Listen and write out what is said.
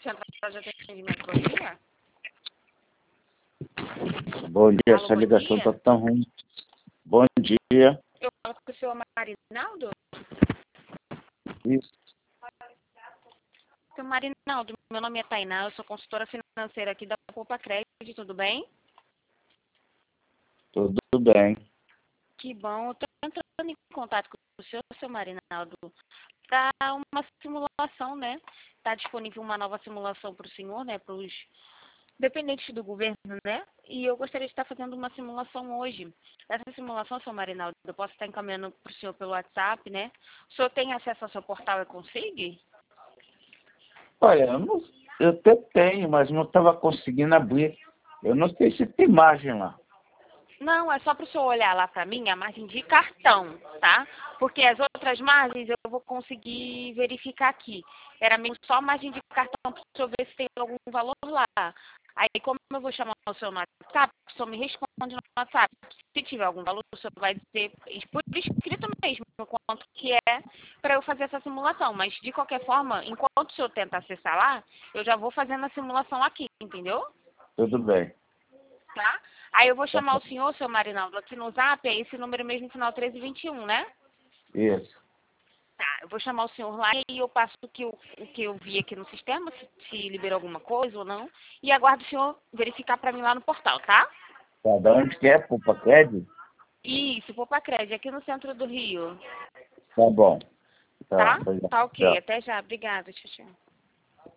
Central de atendimento, bom dia. Bom dia, Alô, essa bom ligação dia. tá tão ruim. Bom dia. Eu falo com o senhor Marinaldo? Isso. Seu Marinaldo, meu nome é Tainá, eu sou consultora financeira aqui da Poupa Crédito, tudo bem? Tudo bem. Que bom, eu estou entrando em contato com o senhor, seu Marinaldo, para uma simulação, né? Está disponível uma nova simulação para o senhor, né? Para os dependentes do governo, né? E eu gostaria de estar fazendo uma simulação hoje. Essa simulação, seu Marinaldo, eu posso estar encaminhando para o senhor pelo WhatsApp, né? O senhor tem acesso ao seu portal e consegue? Olha, eu até tenho, mas não estava conseguindo abrir. Eu não sei se tem imagem lá. Não, é só para o senhor olhar lá para mim a margem de cartão, tá? Porque as outras margens eu vou conseguir verificar aqui. Era mesmo só a margem de cartão para o senhor ver se tem algum valor lá. Aí, como eu vou chamar o senhor no WhatsApp, o senhor me responde no WhatsApp. Se tiver algum valor, o senhor vai dizer por escrito mesmo quanto que é para eu fazer essa simulação. Mas, de qualquer forma, enquanto o senhor tenta acessar lá, eu já vou fazendo a simulação aqui, entendeu? Tudo bem. Tá? Aí eu vou Tá chamar o senhor, seu Marinaldo, aqui no Zap, é esse número mesmo, final 1321, né? Isso. Tá, eu vou chamar o senhor lá e eu passo o que eu vi aqui no sistema, se liberou alguma coisa ou não, e aguardo o senhor verificar para mim lá no portal, tá? Tá, da onde que é? Poupa Crédito? Isso, Poupa Crédito, aqui no centro do Rio, Tá bom. Tá, tá? obrigado. Tá ok, Tchau. até já, obrigada, tchau, tchau.